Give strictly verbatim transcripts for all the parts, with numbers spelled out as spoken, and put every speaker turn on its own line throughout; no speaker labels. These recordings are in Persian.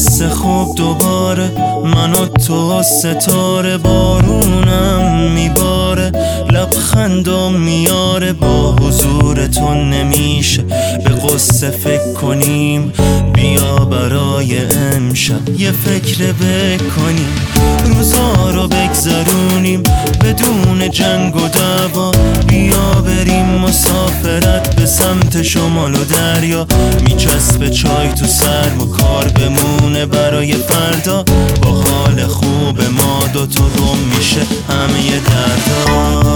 حس خوب دوباره، من و تو ستاره، بارونم میباره، لبخندم میاره، با حضور تو نمیشه به قصه فکر کنیم. بیا برای امشب یه فکر بکنیم، روزا رو بگذرونیم بدون جنگ و دعوا. بیا بریم مسافرت به سمت شمال و دریا، میچسبه چای تو سرم و کار بمونه برای فردا. با حال خوب ما دوتا گم میشه همه دردا.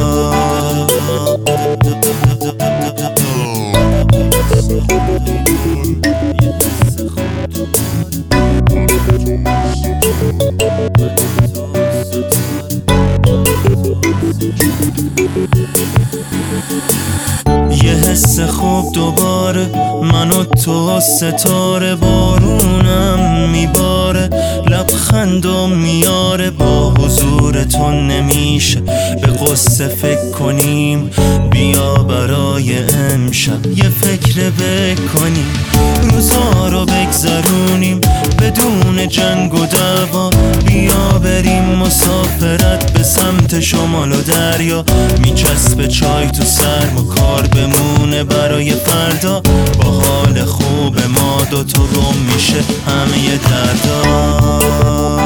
یه حس خوب دوباره، من و تو ستاره، بارونم میباره، لبخندم میاره، با حضور تو نمیشه به قصه فکر کنیم. بیا برای امشب یه فکر بکنیم، روزا رو بگذرونیم بدون جنگ و دعوا. بیا بریم مسافرت به سمت شمال و دریا، میچسبه چای تو سرم و کار بمونه برای فردا. با حال خوب ما دوتا گم میشه همه دردا.